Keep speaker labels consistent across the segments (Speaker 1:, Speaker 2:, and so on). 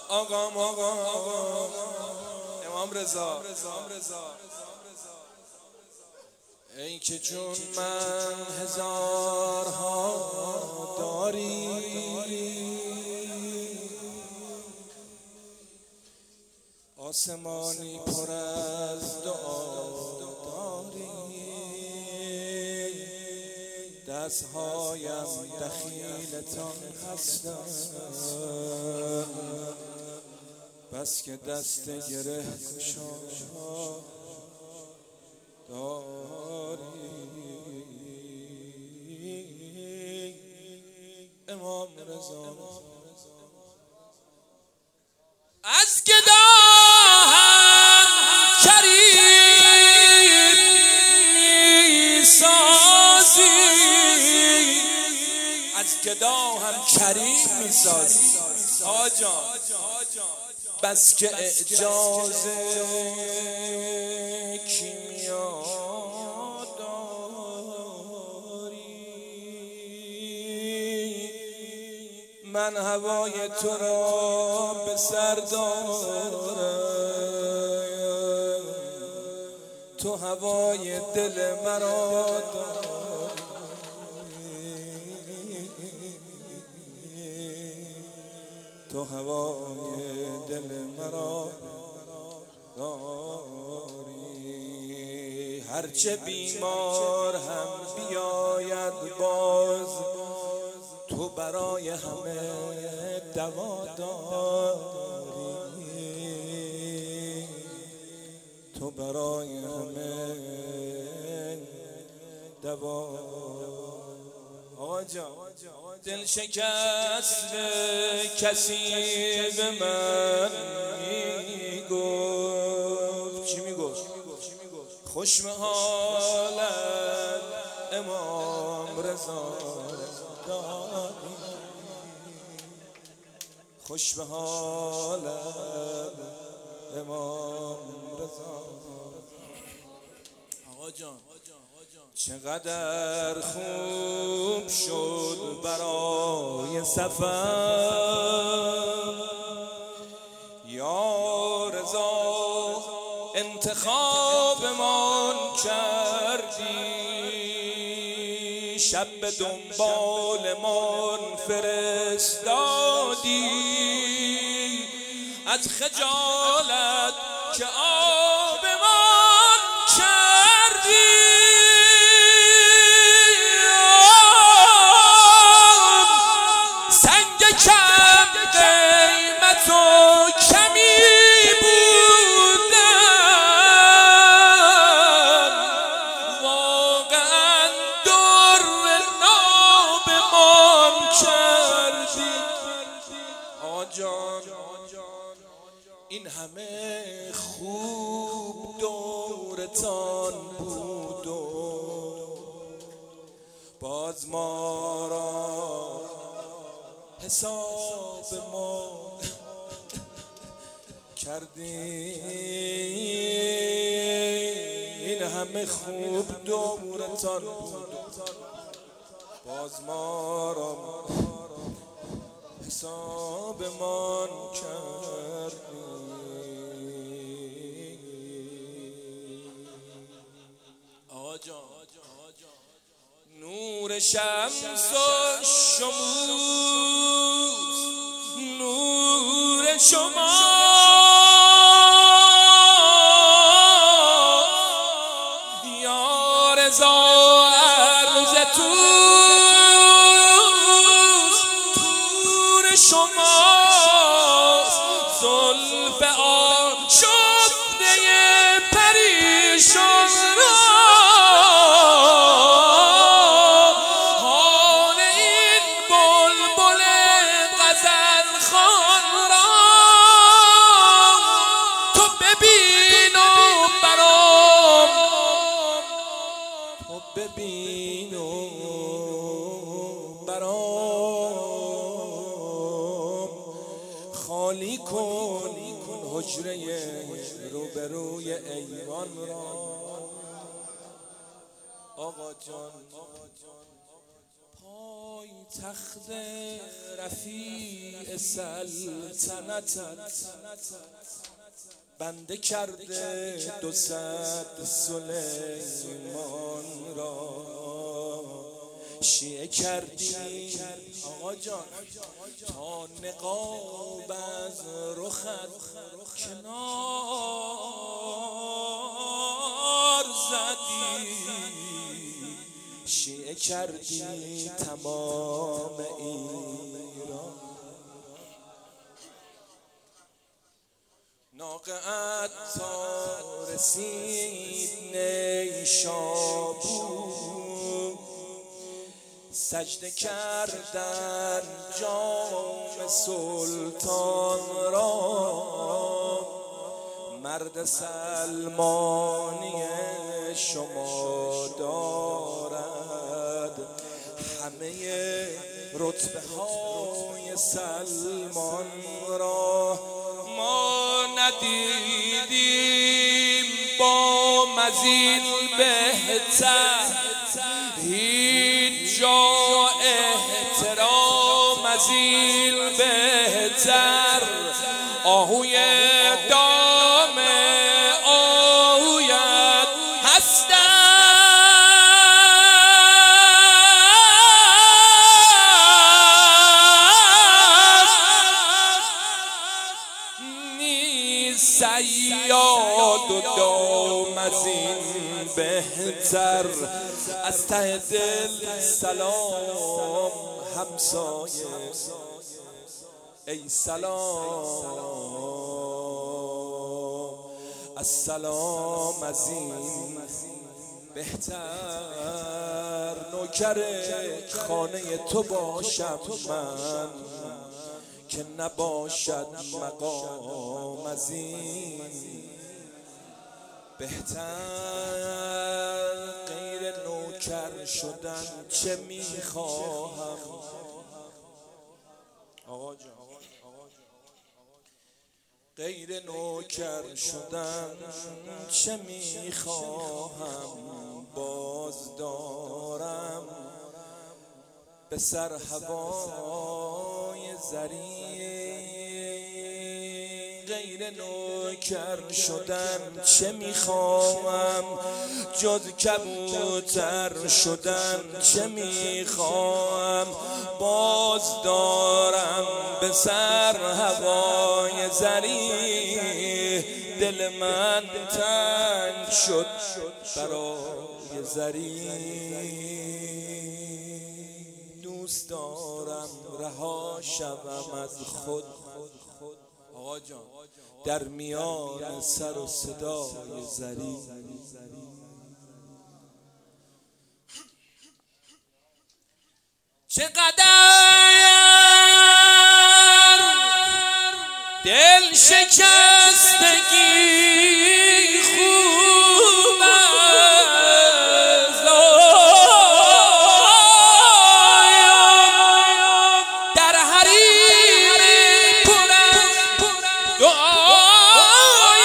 Speaker 1: آقام امام رضا. ای که چون من هزارها داری، آسمانی پر از دعا داری، دستهایم دخیلتان هستند، بس که دست گره گشا داری. امام رضا از گدا هم کریم میسازی، از گدا هم کریم میسازی آجا، بس که اعجاز کیمیا داری. من هوای تو را به سر دارم، تو هوای دل مرا داری. تو هوای دل مرا داری. هرچه بیمار هم بیاید باز، تو برای همه دوا داری. تو برای همه دوا. آقا جان دل شکست کسی به من میگفت، چی میگفت؟ خوش به حالت امام رضا داری، خوش به حالت امام رضا. آقا جان چقدر خوب شد برای سفر، یا رضا انتخابمان کردی، شب به دنبالمان فرستادی، از خجالت که آبمان کردی. سنگ کم قیمت و کمی بودم، واقعا در نابمان کردی. آجان این همه خوب دورتان بود و باز ما را حساب ما کردی. این همه خوب دورتان بود باز ما را حساب من کردی. آجا نور شمس و شموس نور شما، یا رضا عرض توست، نور شما زلف آشفته پریشان را، حال این بلبل غزل خوان را تو ببین و برام، تو ببین و برام خالی کن حجره روبروی ایوان را. آقا جان پای تخت رفیع سلطنتت بنده کرده 200 سلیمان را. شیعه کردی آقا جان تا نقاب از رخت کنار زدی. شیعه کردی تمام ایران. ناقه تا رسید نیشابور سجده کردن جام سلطان را. مرد سلمانی شما دارد همه رتبه های سلمان را. ما ندیدیم با مزید بهتر هیچ جا احترام ازیل بهتر. آهوی دام آهویت هستم نیست صیاد و دام از این بهتر. از ته دل سلام همسایه ای سلام. السلام از این بهتر. نوکر خانه تو باشم من که نباشد مقام از این بهتر. غیر نوکر شدن چه میخواهم آقا جان. غیر نوکر شدن چه میخواهم باز دارم به سر هوای زرین. غیر نوکر شدن چه میخواهم جز کبوتر شدن چه میخواهم باز دارم به سر هوای زرین. دل من تنگ شد برای زرین. دوست دارم رها شوم از خود آقا جان در میان سر و صدای زرین. چقدر دل شکستگی خوب است در حریم پر از دعای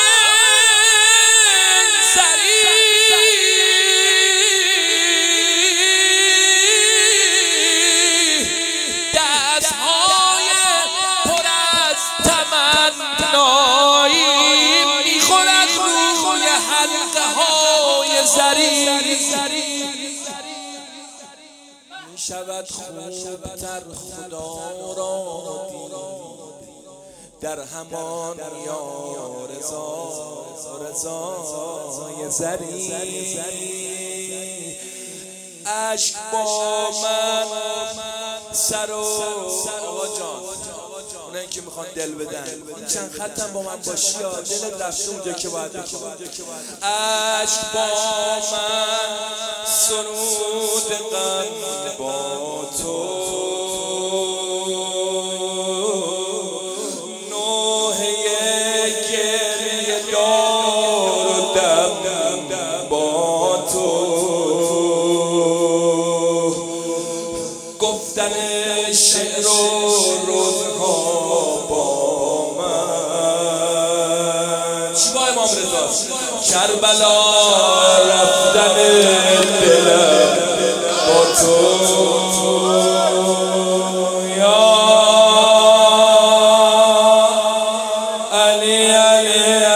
Speaker 1: زرین. دستهای پر از تمنایی میخورد روی حلقه های زرین. میشود خوبتر خدا را دید در همان یا رضای زرین. عشق با من سر و آقا جان اونایی که میخوان دل بدن این چند خطم با من باشی یا دلت رفته اونجا که باید بکن. عشق با من سرود غم با تو نوحه گریه دار و دم با تو گفتن شعر و روزها با من. چی با امام رضاست کربلا رفتن دلم با تو علی علی